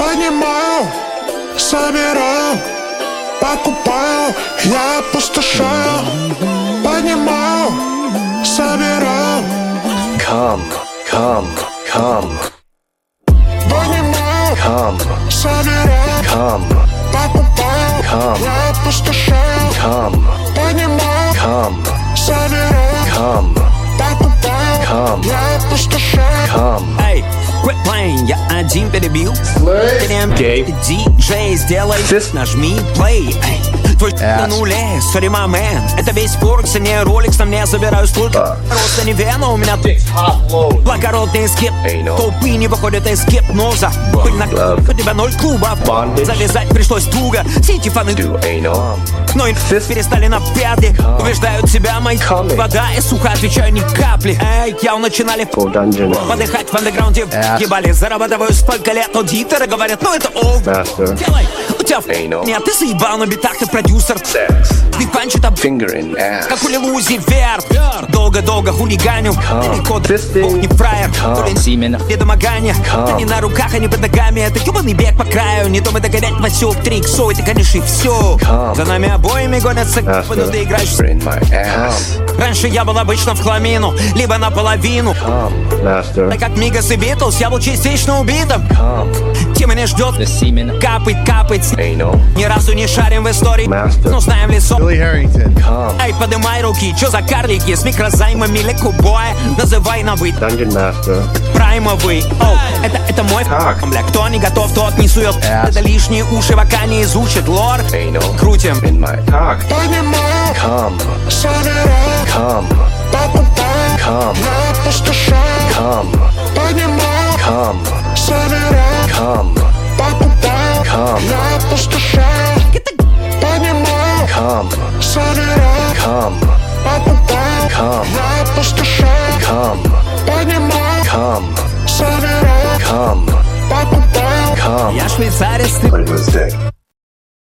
Понимаю, собираю, покупаю, я опустошаю. Понимаю, собираю. Come, come, come. Понимаю, Come, собираю, come, покупаю, come, я опустошаю. come, Понимаю, come, собираю, come, покупаю, come, я опустошаю. come. Эй, quit playing, я один перебил. Гей. Диджей, сделай нажми play. Эй, твой на нуле, sorry, my man. Это весь форекс, а не роликс, на мне забираю столько. Роста не вена, у меня благородный скип. Anal. Толпы не выходят из гипноза. Пыль на у тебя 0 клубов. Bondage. Завязать пришлось туго. Сити фаны Do anal. но и перестали на пятки. Убеждают себя мои Coming. вода и сухо, отвечаю ни капли. Эй, я начинали Go dungeon. подыхать в андеграунде. Ебали, зарабатываю сколько лет. Но дикторы говорят, ну это all. Master. Делай, у тебя Anal. нет, ты заебал на битах, ты продюсер. Sex. Биг панчи там Finger in ass. как у Лилузи вверх. Долго-долго хулиганю. Далеко Fisting. Бог не фраер. То ли Семена. недомогание. Да не на руках, а не под ногами. Это ебаный бег по краю. Не то мы догонять Васек, 3 иксо. Это, конечно, и все. Come. За нами обоими гонятся. Master. Ты играешь. Finger in my ass. Раньше я был обычно в хламину, либо наполовину. Come, master. Так как Мигас и Битлз, я был частично убитым. Come, Тема не ждет. Семена. Капает. anal. Ни разу не шарим в истории, Master. но знаем лицо. Billy Harrington. Come, Эй, подымай руки, чё за карлики? С микрозаймами лекубоя. Называй на вы dungeon master. праймовый. Оу, это мой Как? бля. Кто не готов, тот не сует. Это лишние уши, пока не изучит лор. Anal. Крутим. In my cock. Понимаю, Come, собираю, come, покупаю, come, я опустошаю. come, Понимаю, come, собираю, come, покупаю, come, я опустошаю. Понимаю, come, собираю, come, покупаю, come, я опустошаю. come, Понимаю, come, собираю, come, покупаю. come. Я швейцарец, ты But it was dick.